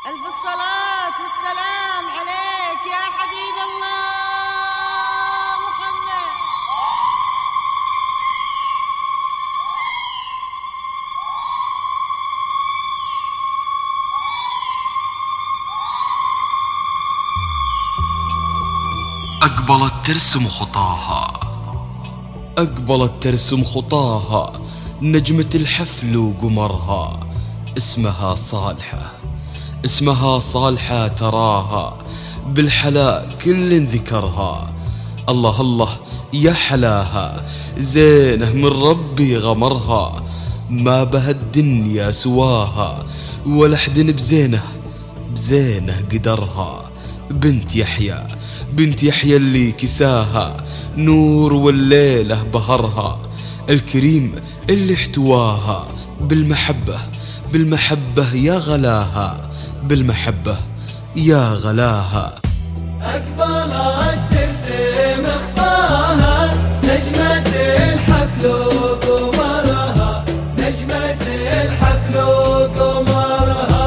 ألف الصلاة والسلام عليك يا حبيب الله محمد. أقبلت ترسم خطاها، أقبلت ترسم خطاها، نجمة الحفل وقمرها، اسمها صالحة، اسمها صالحة تراها بالحلا كل ذكرها. الله الله يا حلاها، زينه من ربي غمرها، ما بها الدنيا سواها، ولا حدن بزينه قدرها. بنت يحيى، بنت يحيى اللي كساها نور والليلة بهرها، الكريم اللي احتواها بالمحبة، بالمحبة يا غلاها، بالمحبة يا غلاها. أقبلت ترسم خطاها، نجمة الحفل وقمرها، نجمة الحفل وقمرها.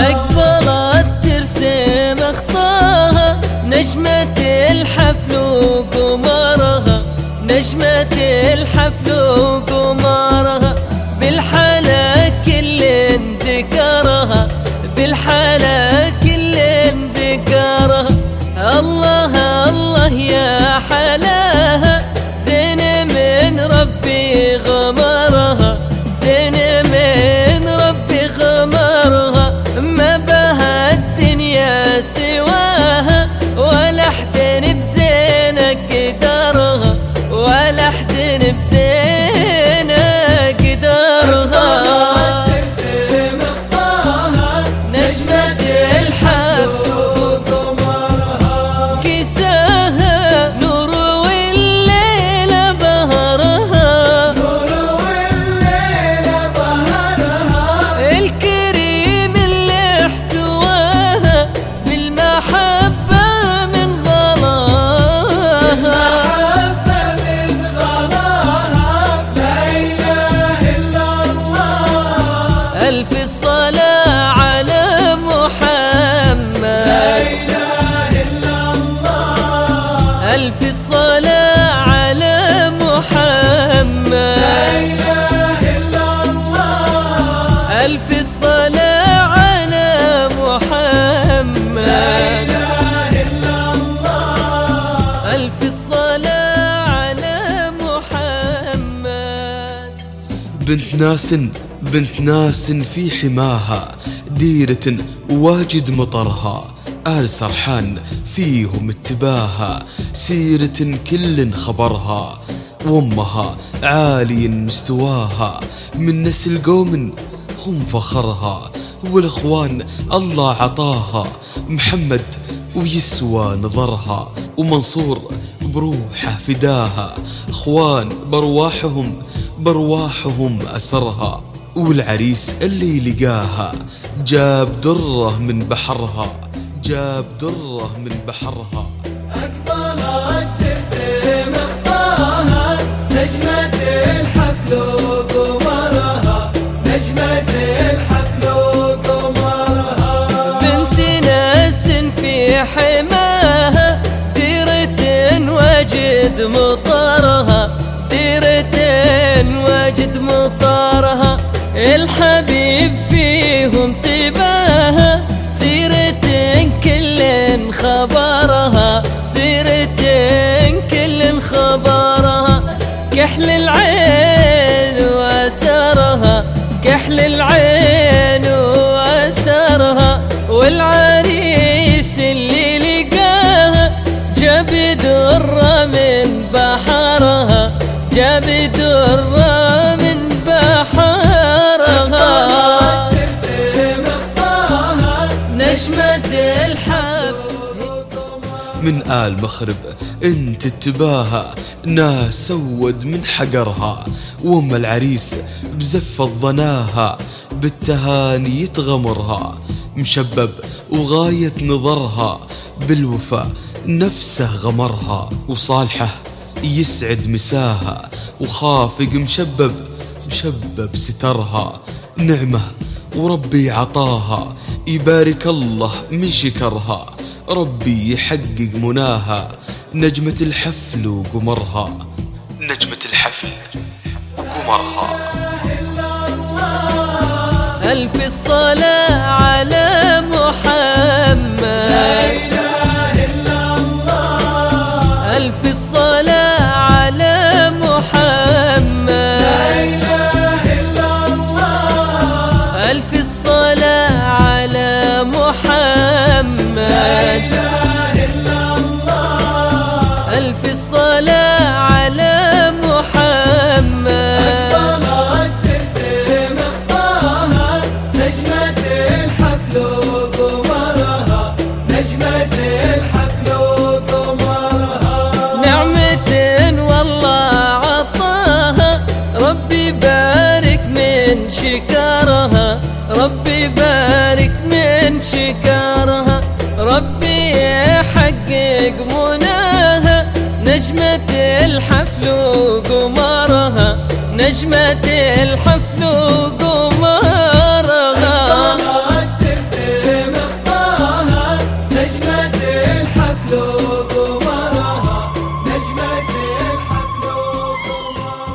أقبلت ترسم خطاها، نجمة الحفل وقمرها، نجمة الحفل وقمرها، بالحلا كل ذكرها، بالحلا كل ذكرها. الله الله يا حلاها، زين من ربي غمرها، زين من ربي غمرها، ما بها الدنيا سواها، ولا حدن بزينة قدرها، ولا حدن بزينة قدرها. ترسم خطاها، نجمة الحفل وقمرها، كساها نور والليل بهرها، نور والليل بهرها، الكريم اللي احتواها بالمحبة من غلاها، المحبة من غلاها، لا إله إلا الله. ألف الصلاة على محمد، لا إله إلا الله. ألف الصلاة على محمد، لا إله إلا الله. ألف الصلاة على محمد، لا إله إلا الله. ألف الصلاة على محمد. بنت ناس، بنت ناس في حماها، ديرة واجد مطرها، آل سرحان فيهم اتباها، سيرة كل خبرها، وامها عالي مستواها، من نسل قوم هم فخرها، والاخوان الله عطاها، محمد ويسوى نظرها، ومنصور بروحه فداها، اخوان برواحهم أسرها، والعريس اللي لقاها جاب درة من بحرها، جاب درة من بحرها. أقبلت ترسم خطاها، نجمة الحفل وقمرها، نجمة الحفل وقمرها. بنت ناس في حماها، ديرة وجد مطرها، ديرة وجد مطرها، الحبيب فيهم طباها، سيرة كل خبرها، سيرة كل خبرها، كحل العين وأسرها، كحل العين وأسرها، والعريس اللي لقاها جاب درة من بحرها، جاب درة من بحرها. ترسم خطاها، نجمة الحفل من آل مخرب انت اتباها، ناس سود من حقرها، وام العريس بزفة ظناها، بالتهاني يتغمرها، مشبب وغاية نظرها، بالوفاء نفسه غمرها، وصالحة يسعد مساها، وخافق مشبب سترها، نعمة وربي عطاها، يبارك الله من شكرها، ربي يحقق مناها، نجمة الحفل وقمرها، نجمة الحفل وقمرها. ألف الصلاة على محمد، لا إله إلا الله. ألف الصلاة على محمد، لا إله إلا الله. ألف الصلاة على محمد، لا إله إلا الله. ألف الصلاة على محمد. أقبلت ترسم خطاها نجمة الحفل وقمرها، نجمة الحفل وقمرها. نعمة والله عطاها، ربي بارك من شكرها، ربي بارك من شكرها، ربي يحقق مناها، نجمة الحفل وقمرها، نجمة الحفل وقمرها. أقبلت ترسم خطاها نجمة الحفل وقمرها، نجمة الحفل وقمرها.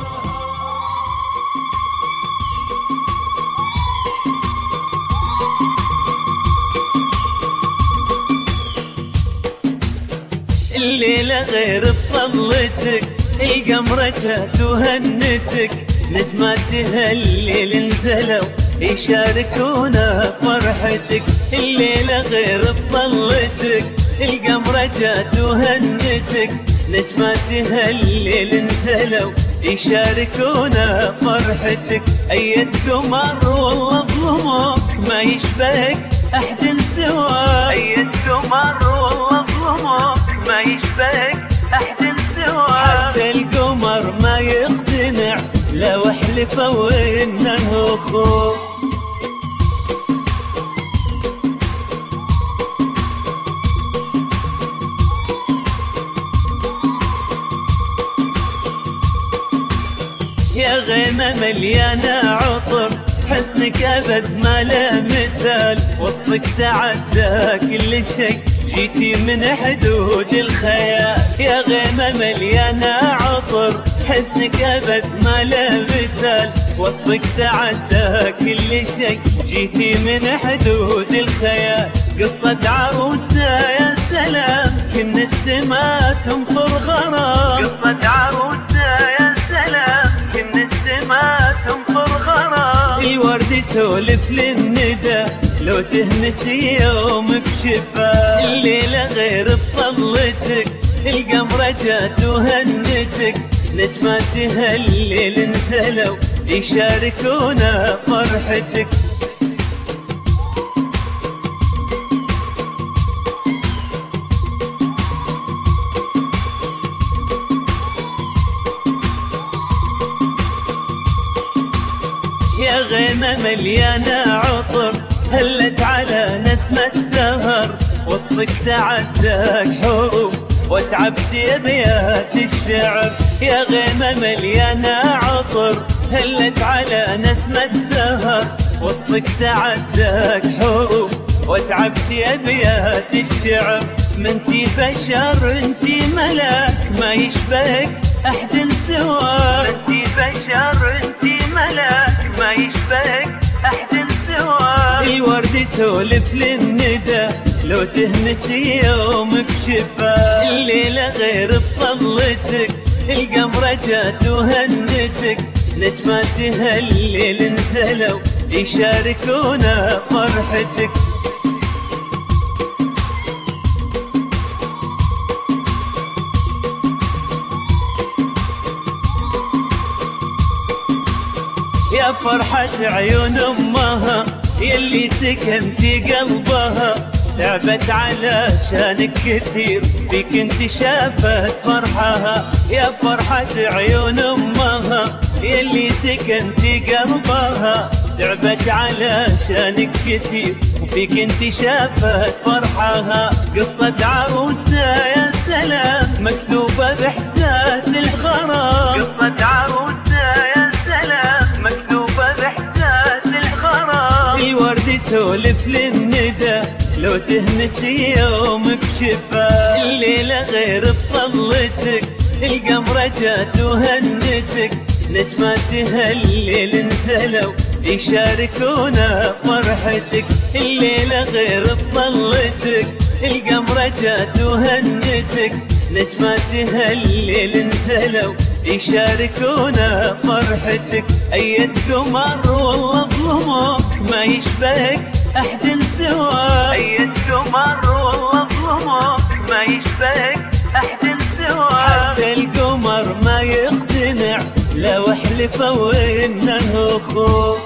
الليلة غير بفضلتك، القمرة جات وهنتك، نجمات هالليل نزلوا يشاركونا فرحتك. الليلة غير بفضلتك، القمرة جات وهنتك، نجمات هالليل نزلوا يشاركونا فرحتك. أيد قمر والله ظلمك ما يشبهك أحد سواك، أيد قمر والله ظلمك ما يشبهك أحد سواك. حتى القمر ما يقتنع لو حلفوا إنه أخوك. يا غيمة مليانة عطر، حسنك أبد ما له مثال، وصفك تعدى كل شيء، جيتي من حدود الخيال. يا غيمة مليانة عطر، حسنك أبد ما له مثال، وصفك تعدى كل شيء، جيتي من حدود الخيال. قصة عروسة يا سلام كن السما تمطر غرام، قصة عروسة يا سلام كن السما تمطر غرام. الورد يسولف للندى لو تهمسي يوم بشفا. الليلة غير بفضلتك، القمرة جات وهنتك، نجمات هالليل نزلوا يشاركونا فرحتك. يا غيمة مليانة عطر، هلت على نسمة سهر، وصفك تعداك حروف وتعبت أبيات الشعر. يا غيمة مليانة عطر، هلت على نسمة سهر، وصفك تعداك حروف وتعبت أبيات الشعر. منتي بشر انتي ملاك ما يشبهك أحد سواك، منتي بشر انتي ملاك ما يشبهك أحد سواك. الورد يسولف للندى لو تهمسي يوم بشفا. الليلة غير بفضلتك، القمرة جات وهنتك، نجمات هالليل نزلوا يشاركونا فرحتك. يا فرحة عيون أمها يلي سكنتي قلبها، تعبت علشانك كثير فيك انت شافت فرحها. يا فرحة عيون أمها يلي سكنتي قلبها، تعبت علشانك كثير وفيك انت شافت فرحها. قصة عروسة يا سلام مكتوبة بإحساس الغرام، قصة عروسة يا سلام مكتوبة بإحساس الغرام. الورد يسولف للناس وتهنسي يوم بشفا. الليلة غير بطلتك القمرة جات وهنتك، نجمات هالليل نزلوا يشاركونا فرحتك. الليلة غير بطلتك القمرة جات وهنتك، نجمات هالليل نزلوا يشاركونا فرحتك. أيد قمر والله ظلمك ما يشبهك أحد سواك. أيد قمر والله ظلمك ما يشبهك أحد سواك. حتى القمر ما يقتنع لو حلفوا إنه أخوك.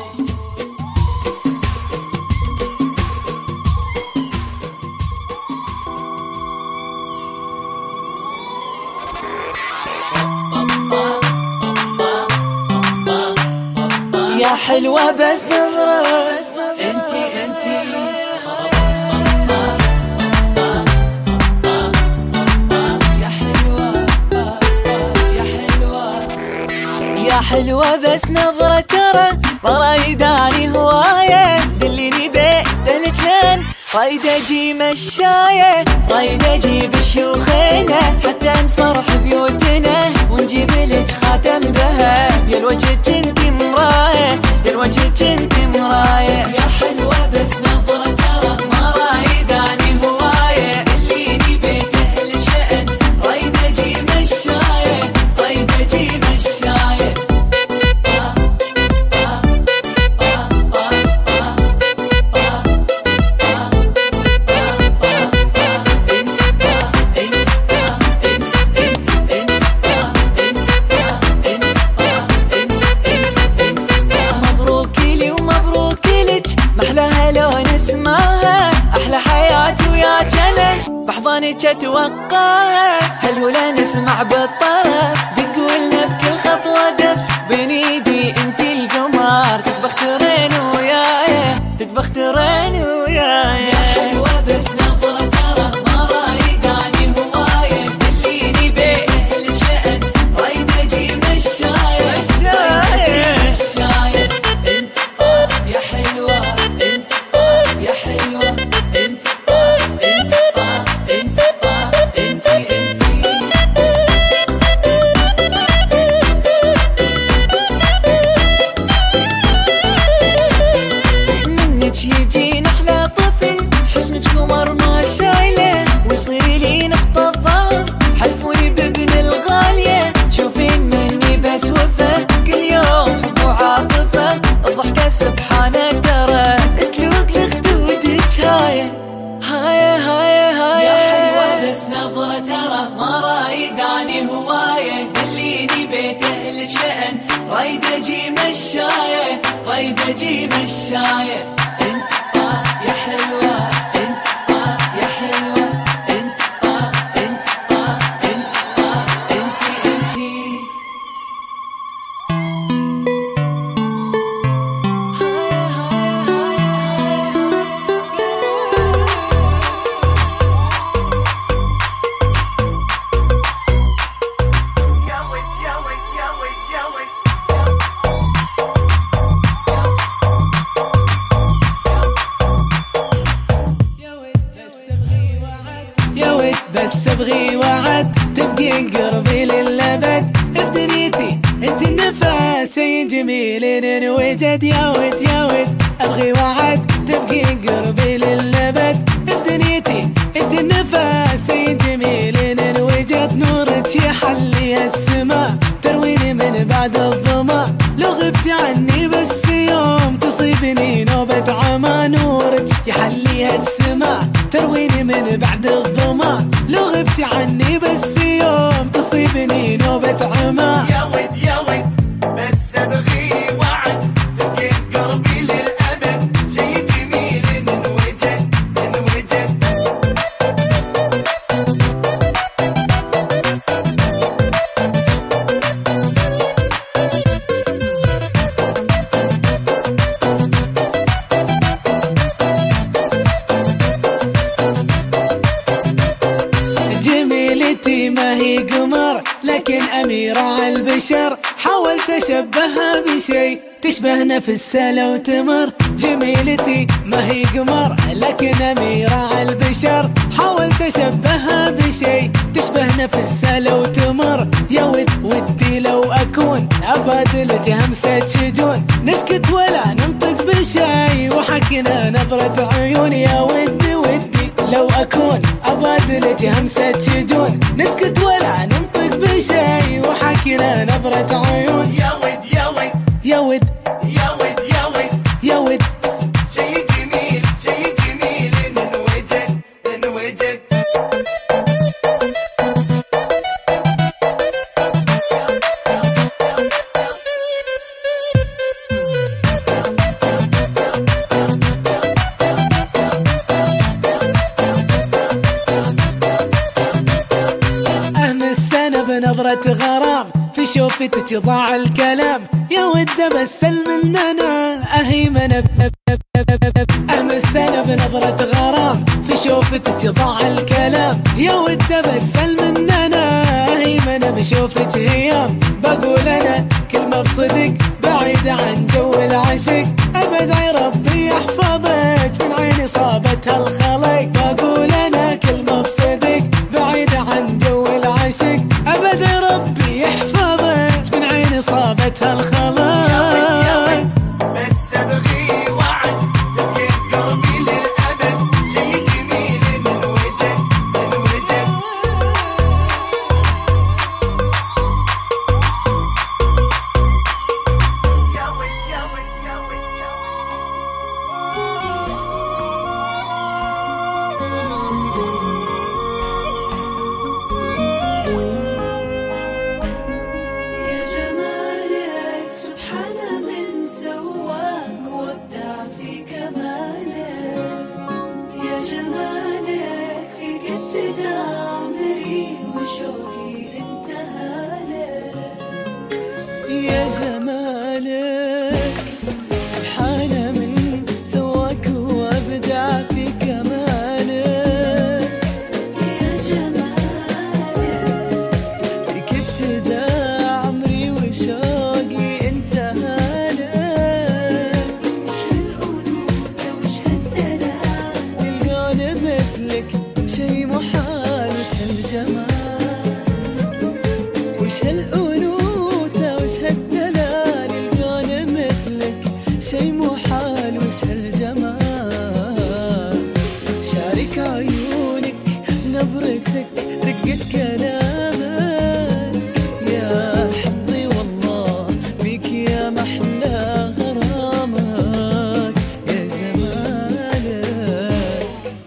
يا حلوة بس نظرة انتي يا حلوة بس نظرة ترى ما رايداني هواية. دليني بيت الجنان رايد اجي مشاية، رايد اجيب شيوخنا حتى نفرح بيوتنا ونجيب لك خاتم ذهب. يا الوجه جنتي مراية، يا الوجه جنتي مراية. يا حلوة بس نظرة ترى ما رايداني هواية. دليني بيت الجنان رايد اجي مشاية، رايد اجي مشاية. بحضانك اتوقعها هالهلا نسمع بالطرف. تقولنا بكل خطوة دف بين ايدي انتي القمر. تتبخترين وياي تتبخترين وياي. يا حلوة بس نظرة ترى ما رايداني هواية. دليني بيه الجأن رايد اجي مشاية، مشاية مشاية. انت يا حلوة انت يا حلوة انت يجينا احلى طفل حسنك قمر ما شايله ويصير لي نقطة ضعف حلفوني بابن الغالية. شوفين مني بس وفا كل يوم حب وعاطفة. الضحكة سبحانه ترى تلوق لخدودك هاية هاية هاية هاية. يا حلوة بس نظرة ترى ما رايداني هواية. دليني بيت اهل شأن رايد اجي مشاية، رايد اجي مشاية. انت يا حلوة انت يا حلوة انت انت انتي بس ابغي وعد تبقي قربي للابد. بدنيتي انت النفس جميل انوجد. يا ود يا ود ابغي وعد تبقي قربي للابد. بدنيتي انت النفس جميل انوجد. نورك يحلي السماء ترويني من بعد الظما. لو غبت عني بس يوم تصيبني نوبة عمى. نورك يحلي السماء ترويني من بعد الظما. لو غبت عني بس يوم تصيبني نوبة عمى. يا ود يا ود بس ابغي وعد تبقي قلبي للأبد. شي جميل انوجد انوجد. البشر، حاولت اشبهها بشي تشبهنا في السلا وتمر. جميلتي ما هي قمر لكن أميرة على البشر، حاولت اشبهها بشي تشبهنا في السلا وتمر. يا ودي لو اكون ابادلك همسة شجون، نسكت ولا ننطق بشي وحكينا نظرة عيون. يا ودي لو اكون ابادلك همسة شجون، نسكت ولا ننطق بشي وحكينا نظرة عيون. يا ود يا ود يا ود يا ود يا ود يا ود شي جميل شي جميل انوجد انوجد. بنظرة غرام في شوفتك ضاع الكلام. يا ود بسل مننا أهيمنا السنة بنظرة غرام في شوفتك ضاع الكلام. يا ود بسل مننا أهيمنا بشوفك هيام. بقول أنا كلمة بصدق بعيد عن جو العشق، أبدعي ربي يحفظك من عين صابتها الخلق. بقول أنا كلمة بصدق بعيد عن جو العشق، أبدعي ربي يحفظك من عين صابتها الخلق. يا ود بس ابغي وعد تبقى قلبي للأبد، شي جميل انوجد انوجد. يا ود يا ود يا ود يا يا جمالك سبحان من سواك وابدع في كمالك. يا جمالك فيك ابتدى عمري وشوقي انتهالك. يا جمالك سبحان من سواك وابدع في كمالك. يا جمالك فيك ابتدى عمري وشوقي انتهالك. وش هالأنوثة وش هالدلال، تلقون مثلك شي محال. وش هالجمال وش هالأنوثة وش هالدلال، تلقون مثلك شي محال. وش هالجمال شارك عيونك نظرتك رقة كلامك. يا حظي والله فيك يا محلى غرامك. يا جمالك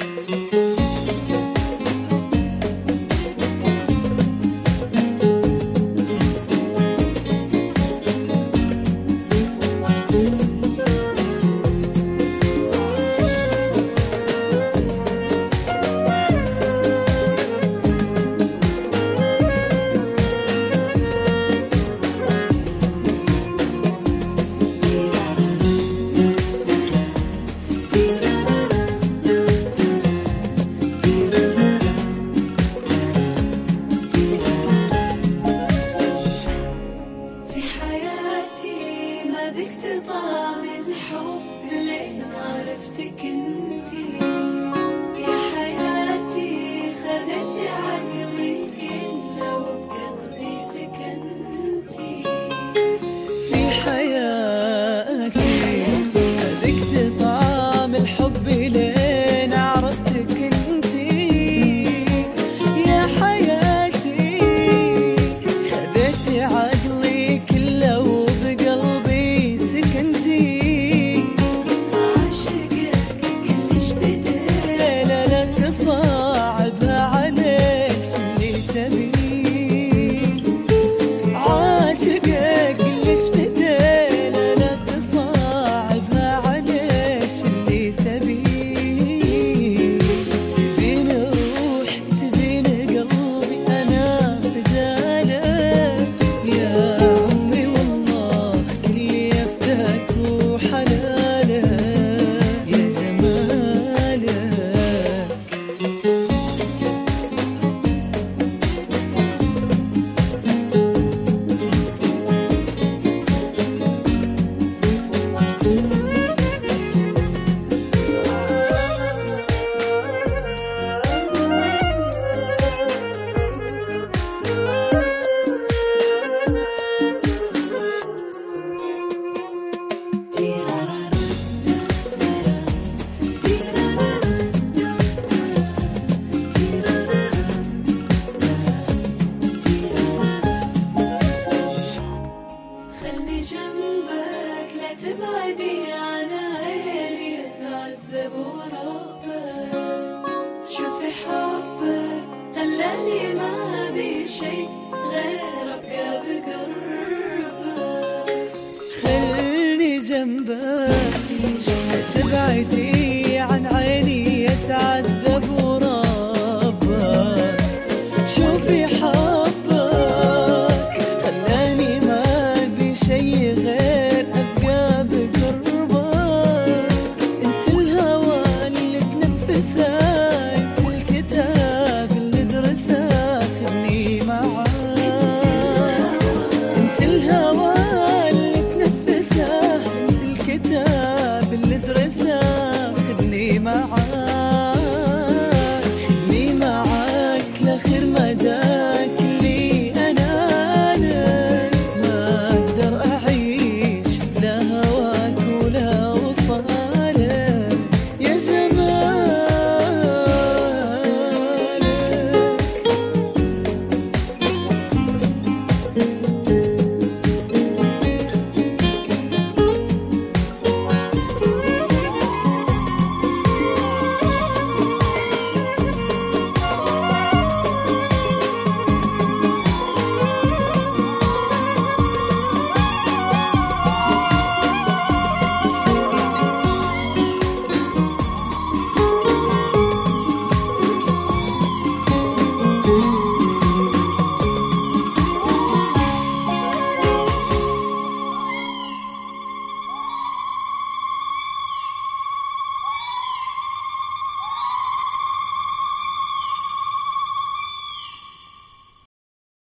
في حياتي ما ذقت طعم الحب لين عرفتك انتي. يا حياتي خذت عقلي كله وبقلبي سكنتي. في حياتي ذقت طعم الحب لين عرفتك انتي. يا حياتي خذيتي عقلي كله وبقلبي سكنتي. عاشقك كلش بديت لا تبعدي عن عيني أتعذب وربك. شوفي حبك خلاني ما أبي شي غير أبقى بقربك. خلني جنبك لا تبعدي عن عيني أتعذب